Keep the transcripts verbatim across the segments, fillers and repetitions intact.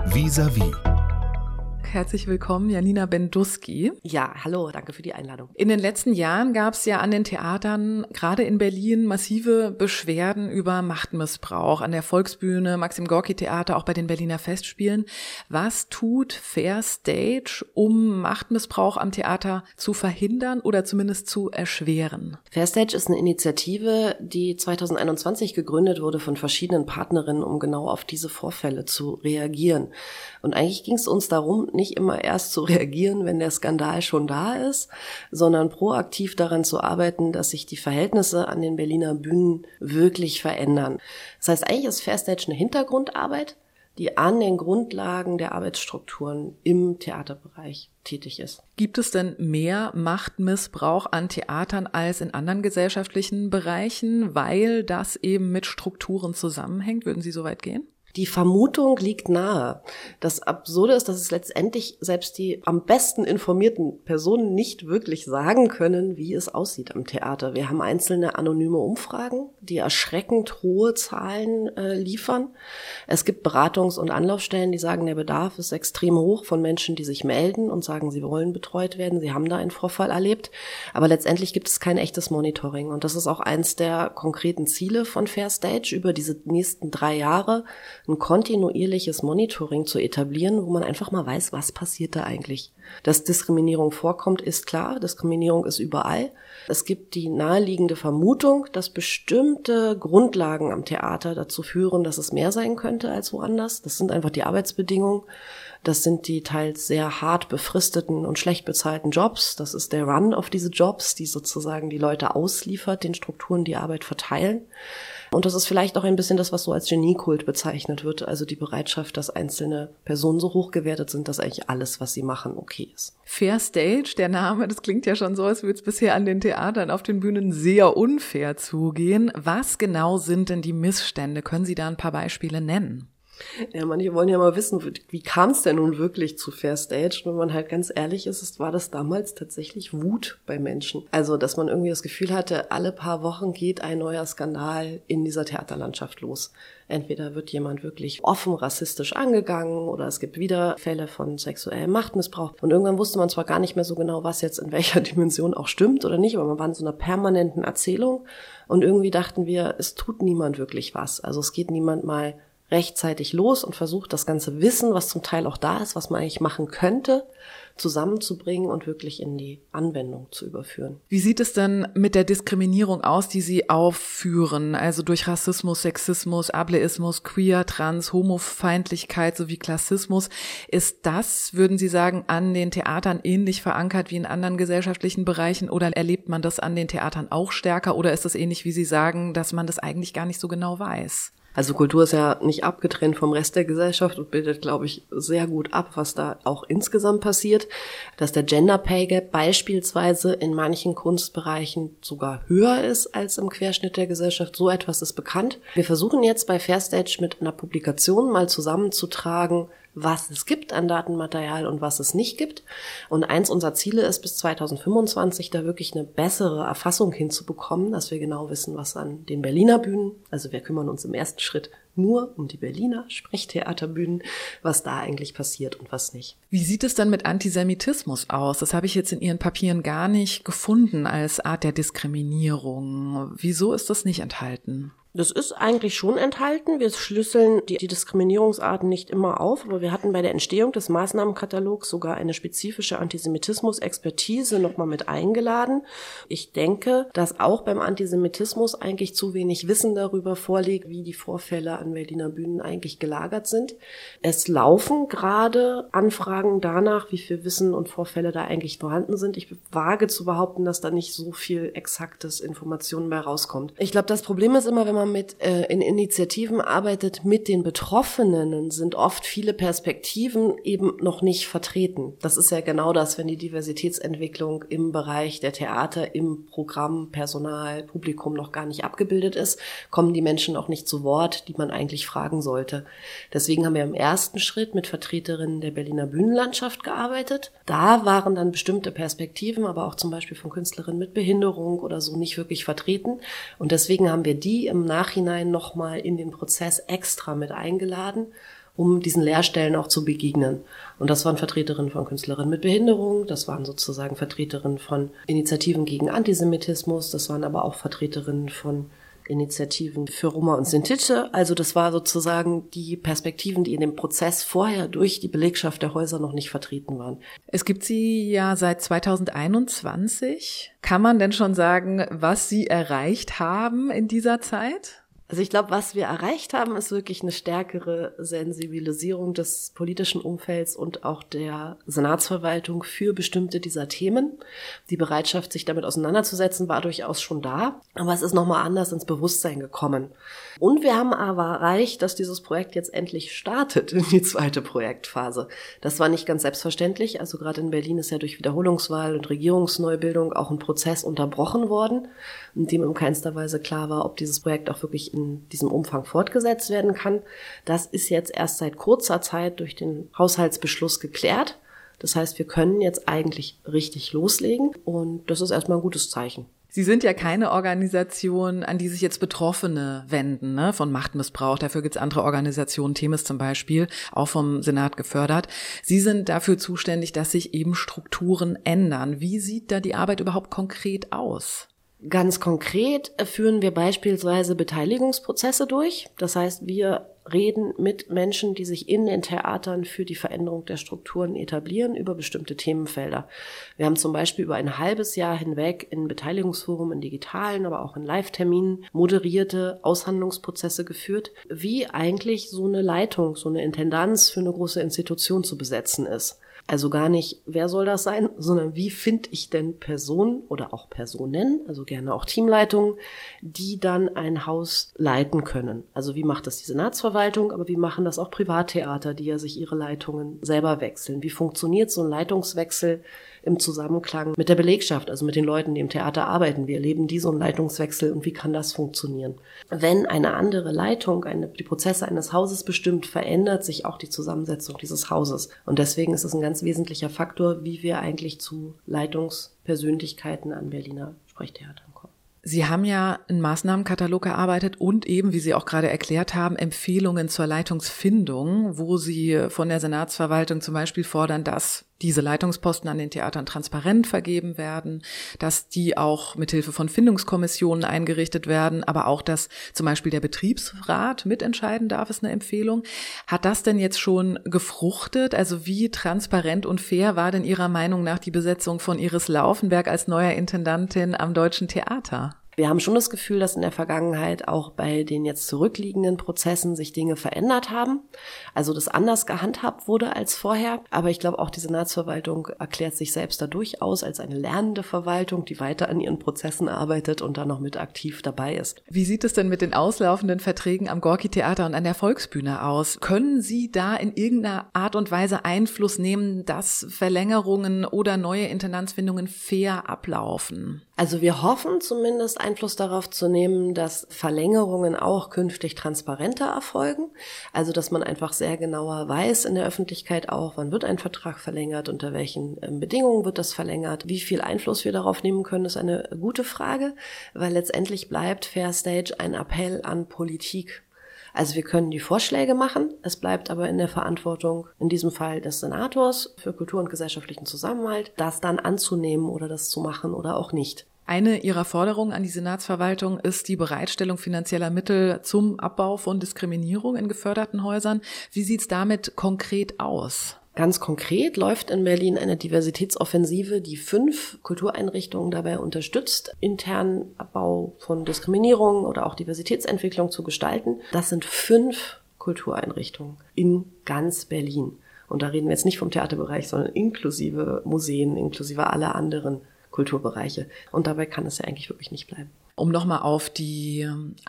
Vis-à-vis. Herzlich willkommen, Janina Benduski. Ja, hallo, danke für die Einladung. In den letzten Jahren gab es ja an den Theatern, gerade in Berlin, massive Beschwerden über Machtmissbrauch. An der Volksbühne, Maxim-Gorki-Theater, auch bei den Berliner Festspielen. Was tut Fair Stage, um Machtmissbrauch am Theater zu verhindern oder zumindest zu erschweren? Fair Stage ist eine Initiative, die zwanzig einundzwanzig gegründet wurde von verschiedenen Partnerinnen, um genau auf diese Vorfälle zu reagieren. Und eigentlich ging es uns darum, nicht immer erst zu reagieren, wenn der Skandal schon da ist, sondern proaktiv daran zu arbeiten, dass sich die Verhältnisse an den Berliner Bühnen wirklich verändern. Das heißt, eigentlich ist Fair Stage eine Hintergrundarbeit, die an den Grundlagen der Arbeitsstrukturen im Theaterbereich tätig ist. Gibt es denn mehr Machtmissbrauch an Theatern als in anderen gesellschaftlichen Bereichen, weil das eben mit Strukturen zusammenhängt? Würden Sie so weit gehen? Die Vermutung liegt nahe. Das Absurde ist, dass es letztendlich selbst die am besten informierten Personen nicht wirklich sagen können, wie es aussieht am Theater. Wir haben einzelne anonyme Umfragen, die erschreckend hohe Zahlen äh, liefern. Es gibt Beratungs- und Anlaufstellen, die sagen, der Bedarf ist extrem hoch von Menschen, die sich melden und sagen, sie wollen betreut werden, sie haben da einen Vorfall erlebt. Aber letztendlich gibt es kein echtes Monitoring. Und das ist auch eins der konkreten Ziele von Fair Stage, über diese nächsten drei Jahre ein kontinuierliches Monitoring zu etablieren, wo man einfach mal weiß, was passiert da eigentlich. Dass Diskriminierung vorkommt, ist klar. Diskriminierung ist überall. Es gibt die naheliegende Vermutung, dass bestimmte Grundlagen am Theater dazu führen, dass es mehr sein könnte als woanders. Das sind einfach die Arbeitsbedingungen. Das sind die teils sehr hart befristeten und schlecht bezahlten Jobs. Das ist der Run auf diese Jobs, die sozusagen die Leute ausliefert, den Strukturen die Arbeit verteilen. Und das ist vielleicht auch ein bisschen das, was so als Geniekult bezeichnet wird, also die Bereitschaft, dass einzelne Personen so hoch gewertet sind, dass eigentlich alles, was sie machen, okay ist. Fair Stage, der Name, das klingt ja schon so, als würde es bisher an den Theatern auf den Bühnen sehr unfair zugehen. Was genau sind denn die Missstände? Können Sie da ein paar Beispiele nennen? Ja, manche wollen ja mal wissen, wie kam es denn nun wirklich zu Fair Stage? Wenn man halt ganz ehrlich ist, war das damals tatsächlich Wut bei Menschen. Also, dass man irgendwie das Gefühl hatte, alle paar Wochen geht ein neuer Skandal in dieser Theaterlandschaft los. Entweder wird jemand wirklich offen rassistisch angegangen oder es gibt wieder Fälle von sexuellem Machtmissbrauch. Und irgendwann wusste man zwar gar nicht mehr so genau, was jetzt in welcher Dimension auch stimmt oder nicht, aber man war in so einer permanenten Erzählung und irgendwie dachten wir, es tut niemand wirklich was. Also es geht niemand mal rechtzeitig los und versucht, das ganze Wissen, was zum Teil auch da ist, was man eigentlich machen könnte, zusammenzubringen und wirklich in die Anwendung zu überführen. Wie sieht es denn mit der Diskriminierung aus, die Sie aufführen? Also durch Rassismus, Sexismus, Ableismus, Queer, Trans, Homofeindlichkeit sowie Klassismus. Ist das, würden Sie sagen, an den Theatern ähnlich verankert wie in anderen gesellschaftlichen Bereichen oder erlebt man das an den Theatern auch stärker oder ist es ähnlich, wie Sie sagen, dass man das eigentlich gar nicht so genau weiß? Also Kultur ist ja nicht abgetrennt vom Rest der Gesellschaft und bildet, glaube ich, sehr gut ab, was da auch insgesamt passiert. Dass der Gender Pay Gap beispielsweise in manchen Kunstbereichen sogar höher ist als im Querschnitt der Gesellschaft. So etwas ist bekannt. Wir versuchen jetzt bei Fair Stage mit einer Publikation mal zusammenzutragen, was es gibt an Datenmaterial und was es nicht gibt. Und eins unserer Ziele ist, bis zwanzig fünfundzwanzig da wirklich eine bessere Erfassung hinzubekommen, dass wir genau wissen, was an den Berliner Bühnen, also wir kümmern uns im ersten Schritt nur um die Berliner Sprechtheaterbühnen, was da eigentlich passiert und was nicht. Wie sieht es dann mit Antisemitismus aus? Das habe ich jetzt in Ihren Papieren gar nicht gefunden als Art der Diskriminierung. Wieso ist das nicht enthalten? Das ist eigentlich schon enthalten. Wir schlüsseln die, die Diskriminierungsarten nicht immer auf, aber wir hatten bei der Entstehung des Maßnahmenkatalogs sogar eine spezifische Antisemitismus-Expertise nochmal mit eingeladen. Ich denke, dass auch beim Antisemitismus eigentlich zu wenig Wissen darüber vorliegt, wie die Vorfälle an Berliner Bühnen eigentlich gelagert sind. Es laufen gerade Anfragen danach, wie viel Wissen und Vorfälle da eigentlich vorhanden sind. Ich wage zu behaupten, dass da nicht so viel exaktes Informationen bei rauskommt. Ich glaube, das Problem ist immer, wenn man mit äh, in Initiativen arbeitet mit den Betroffenen, sind oft viele Perspektiven eben noch nicht vertreten. Das ist ja genau das, wenn die Diversitätsentwicklung im Bereich der Theater, im Programm, Personal, Publikum noch gar nicht abgebildet ist, kommen die Menschen auch nicht zu Wort, die man eigentlich fragen sollte. Deswegen haben wir im ersten Schritt mit Vertreterinnen der Berliner Bühnenlandschaft gearbeitet. Da waren dann bestimmte Perspektiven, aber auch zum Beispiel von Künstlerinnen mit Behinderung oder so nicht wirklich vertreten. Und deswegen haben wir die im Nachhinein nochmal in den Prozess extra mit eingeladen um diesen Leerstellen auch zu begegnen. Und das waren Vertreterinnen von Künstlerinnen mit Behinderung, das waren sozusagen Vertreterinnen von Initiativen gegen Antisemitismus, das waren aber auch Vertreterinnen von Initiativen für Roma und Sintize. Also das war sozusagen die Perspektiven, die in dem Prozess vorher durch die Belegschaft der Häuser noch nicht vertreten waren. Es gibt Sie ja seit zweitausendeinundzwanzig. Kann man denn schon sagen, was Sie erreicht haben in dieser Zeit? Also ich glaube, was wir erreicht haben, ist wirklich eine stärkere Sensibilisierung des politischen Umfelds und auch der Senatsverwaltung für bestimmte dieser Themen. Die Bereitschaft, sich damit auseinanderzusetzen, war durchaus schon da, aber es ist nochmal anders ins Bewusstsein gekommen. Und wir haben aber erreicht, dass dieses Projekt jetzt endlich startet in die zweite Projektphase. Das war nicht ganz selbstverständlich. Also gerade in Berlin ist ja durch Wiederholungswahl und Regierungsneubildung auch ein Prozess unterbrochen worden, in dem in keinster Weise klar war, ob dieses Projekt auch wirklich in diesem Umfang fortgesetzt werden kann. Das ist jetzt erst seit kurzer Zeit durch den Haushaltsbeschluss geklärt. Das heißt, wir können jetzt eigentlich richtig loslegen und das ist erstmal ein gutes Zeichen. Sie sind ja keine Organisation, an die sich jetzt Betroffene wenden, ne, von Machtmissbrauch. Dafür gibt's andere Organisationen, Themis zum Beispiel, auch vom Senat gefördert. Sie sind dafür zuständig, dass sich eben Strukturen ändern. Wie sieht da die Arbeit überhaupt konkret aus? Ganz konkret führen wir beispielsweise Beteiligungsprozesse durch. Das heißt, wir reden mit Menschen, die sich in den Theatern für die Veränderung der Strukturen etablieren, über bestimmte Themenfelder. Wir haben zum Beispiel über ein halbes Jahr hinweg in Beteiligungsforum, in digitalen, aber auch in Live-Terminen moderierte Aushandlungsprozesse geführt, wie eigentlich so eine Leitung, so eine Intendanz für eine große Institution zu besetzen ist. Also gar nicht, wer soll das sein, sondern wie finde ich denn Personen oder auch Personen, also gerne auch Teamleitungen, die dann ein Haus leiten können. Also wie macht das die Senatsverwaltung, aber wie machen das auch Privattheater, die ja sich ihre Leitungen selber wechseln? Wie funktioniert so ein Leitungswechsel im Zusammenklang mit der Belegschaft, also mit den Leuten, die im Theater arbeiten? Wie erleben die so einen Leitungswechsel und wie kann das funktionieren? Wenn eine andere Leitung eine, die Prozesse eines Hauses bestimmt, verändert sich auch die Zusammensetzung dieses Hauses. Und deswegen ist es ein ganz wesentlicher Faktor, wie wir eigentlich zu Leitungspersönlichkeiten an Berliner Sprechtheatern kommen. Sie haben ja einen Maßnahmenkatalog erarbeitet und eben, wie Sie auch gerade erklärt haben, Empfehlungen zur Leitungsfindung, wo Sie von der Senatsverwaltung zum Beispiel fordern, dass diese Leitungsposten an den Theatern transparent vergeben werden, dass die auch mithilfe von Findungskommissionen eingerichtet werden, aber auch, dass zum Beispiel der Betriebsrat mitentscheiden darf, ist eine Empfehlung. Hat das denn jetzt schon gefruchtet? Also wie transparent und fair war denn Ihrer Meinung nach die Besetzung von Iris Laufenberg als neuer Intendantin am Deutschen Theater? Wir haben schon das Gefühl, dass in der Vergangenheit auch bei den jetzt zurückliegenden Prozessen sich Dinge verändert haben. Also das anders gehandhabt wurde als vorher. Aber ich glaube, auch die Senatsverwaltung erklärt sich selbst da durchaus als eine lernende Verwaltung, die weiter an ihren Prozessen arbeitet und da noch mit aktiv dabei ist. Wie sieht es denn mit den auslaufenden Verträgen am Gorki-Theater und an der Volksbühne aus? Können Sie da in irgendeiner Art und Weise Einfluss nehmen, dass Verlängerungen oder neue Intendanzfindungen fair ablaufen? Also wir hoffen zumindest Einfluss darauf zu nehmen, dass Verlängerungen auch künftig transparenter erfolgen. Also dass man einfach sehr genauer weiß in der Öffentlichkeit auch, wann wird ein Vertrag verlängert, unter welchen Bedingungen wird das verlängert. Wie viel Einfluss wir darauf nehmen können, ist eine gute Frage, weil letztendlich bleibt Fair Stage ein Appell an Politik. Also wir können die Vorschläge machen, es bleibt aber in der Verantwortung, in diesem Fall des Senators für Kultur und gesellschaftlichen Zusammenhalt, das dann anzunehmen oder das zu machen oder auch nicht. Eine Ihrer Forderungen an die Senatsverwaltung ist die Bereitstellung finanzieller Mittel zum Abbau von Diskriminierung in geförderten Häusern. Wie sieht's damit konkret aus? Ganz konkret läuft in Berlin eine Diversitätsoffensive, die fünf Kultureinrichtungen dabei unterstützt, internen Abbau von Diskriminierung oder auch Diversitätsentwicklung zu gestalten. Das sind fünf Kultureinrichtungen in ganz Berlin. Und da reden wir jetzt nicht vom Theaterbereich, sondern inklusive Museen, inklusive aller anderen Kulturbereiche. Und dabei kann es ja eigentlich wirklich nicht bleiben. Um nochmal auf die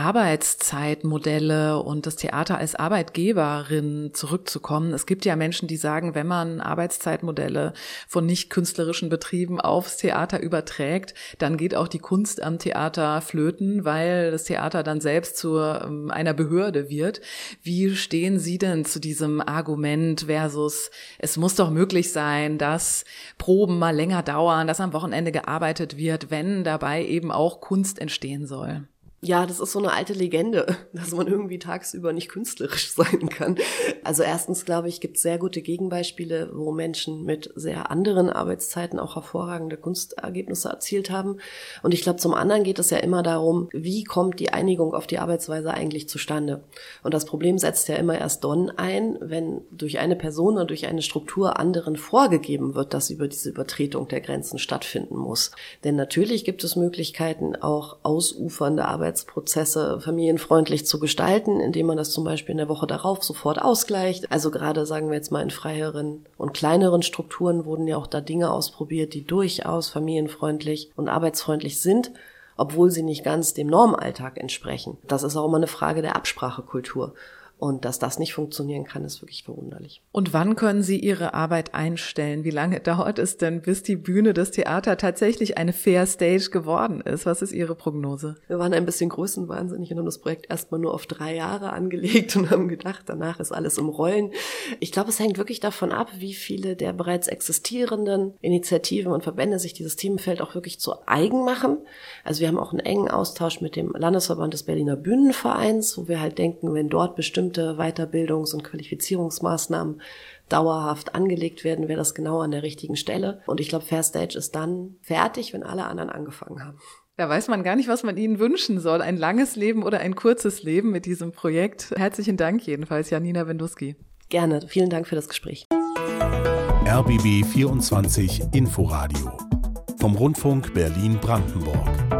Arbeitszeitmodelle und das Theater als Arbeitgeberin zurückzukommen. Es gibt ja Menschen, die sagen, wenn man Arbeitszeitmodelle von nicht künstlerischen Betrieben aufs Theater überträgt, dann geht auch die Kunst am Theater flöten, weil das Theater dann selbst zu einer Behörde wird. Wie stehen Sie denn zu diesem Argument versus, es muss doch möglich sein, dass Proben mal länger dauern, dass am Wochenende gearbeitet wird, wenn dabei eben auch Kunst entsteht? Stehen soll. Ja, das ist so eine alte Legende, dass man irgendwie tagsüber nicht künstlerisch sein kann. Also erstens, glaube ich, gibt es sehr gute Gegenbeispiele, wo Menschen mit sehr anderen Arbeitszeiten auch hervorragende Kunstergebnisse erzielt haben. Und ich glaube, zum anderen geht es ja immer darum, wie kommt die Einigung auf die Arbeitsweise eigentlich zustande? Und das Problem setzt ja immer erst dann ein, wenn durch eine Person oder durch eine Struktur anderen vorgegeben wird, dass über diese Übertretung der Grenzen stattfinden muss. Denn natürlich gibt es Möglichkeiten, auch ausufernde Arbeit Arbeitsprozesse familienfreundlich zu gestalten, indem man das zum Beispiel in der Woche darauf sofort ausgleicht. Also gerade, sagen wir jetzt mal, in freieren und kleineren Strukturen wurden ja auch da Dinge ausprobiert, die durchaus familienfreundlich und arbeitsfreundlich sind, obwohl sie nicht ganz dem Normalltag entsprechen. Das ist auch immer eine Frage der Absprachekultur. Und dass das nicht funktionieren kann, ist wirklich verwunderlich. Und wann können Sie Ihre Arbeit einstellen? Wie lange dauert es denn, bis die Bühne, das Theater tatsächlich eine Fair Stage geworden ist? Was ist Ihre Prognose? Wir waren ein bisschen größenwahnsinnig und haben das Projekt erstmal nur auf drei Jahre angelegt und haben gedacht, danach ist alles im Rollen. Ich glaube, es hängt wirklich davon ab, wie viele der bereits existierenden Initiativen und Verbände sich dieses Themenfeld auch wirklich zu eigen machen. Also wir haben auch einen engen Austausch mit dem Landesverband des Berliner Bühnenvereins, wo wir halt denken, wenn dort bestimmt Weiterbildungs- und Qualifizierungsmaßnahmen dauerhaft angelegt werden, wäre das genau an der richtigen Stelle. Und ich glaube, Fair Stage ist dann fertig, wenn alle anderen angefangen haben. Da weiß man gar nicht, was man Ihnen wünschen soll. Ein langes Leben oder ein kurzes Leben mit diesem Projekt. Herzlichen Dank jedenfalls, Janina Wenduski. Gerne. Vielen Dank für das Gespräch. R B B vierundzwanzig Inforadio vom Rundfunk Berlin-Brandenburg.